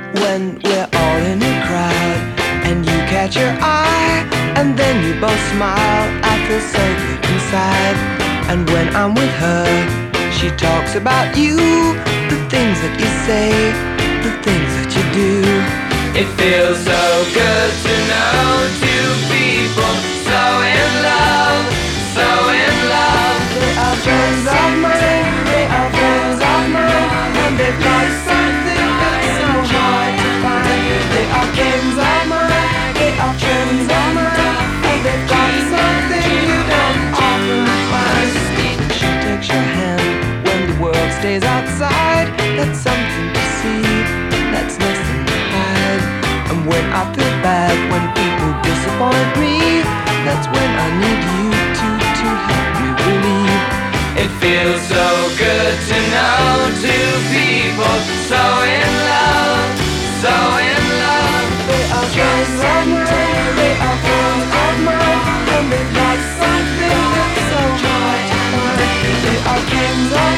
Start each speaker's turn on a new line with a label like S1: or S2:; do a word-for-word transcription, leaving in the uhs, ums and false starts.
S1: when we're all in a crowd and you catch her eye and then you both smile. I feel so good inside. And when I'm with her, she talks about you, the things that you say, the things that you do. It feels so good to know two people so in love, so in love. They are friends of mine, they are friends of mine, and they've got something that's so hard to find. They are friends of mine, they are friends of mine, and they've got something you don't often find. She takes your hand when the world stays outside. That's something to see, that's nothing to hide. And when I feel bad, when people disappoint me, that's when I need you to, to help me believe. It feels so good to know two people so in love, so in love. They are friends of mine, they are friends of mine, and they've got something that's so hard to find. They are friends of